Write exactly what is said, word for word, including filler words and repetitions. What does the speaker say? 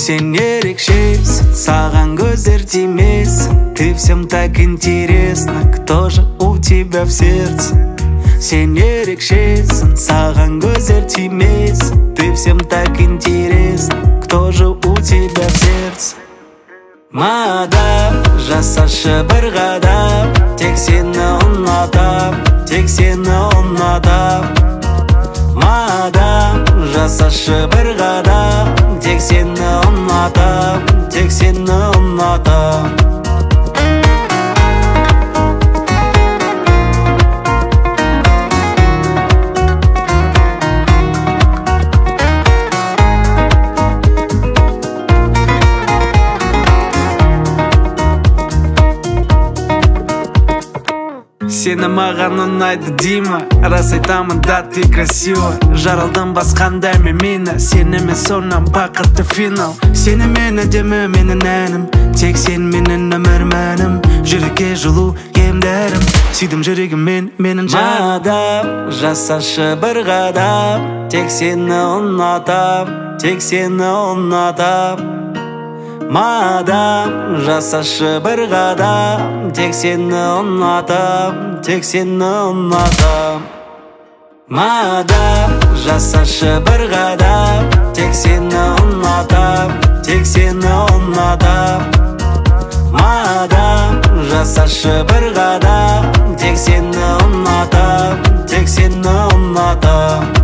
Сен ерекшесің, саған көздер тимесін. Ты всем так интересно, кто же у тебя в сердце? Сен ерекшесің, саған көздер тимесін. Ты всем так интересно, кто же у тебя в сердце? Мадам, жасашы бір қадам, тек сені ұнатам, тек сені ұнатам. Мадам, жасашы бір қадам, тек сені ұнатам, тек сені ұнатам. Сені маған ұнайды дейма, рас айтамын да ты красива. Жаралдым басқанда мен мені, сенімен сонан бақытты финал. Сені мен әдемі менің әнім, тек сен менің өмір мәнім. Жүрекке жылу емдерім, сүйдім жүрегіммен менің жаным. Мадам, жасашы бір қадам, тек сені ұнатам, тек сені ұнатам. Мадам, жасашы бір қадам, тек сені ұнатам, тек сені ұнатам. Мадам, жасашы бір қадам, тек сені ұнатам, тек сені ұнатам. Мадам, жасашы бір қадам, тек сені ұнатам, тек сені ұнатам.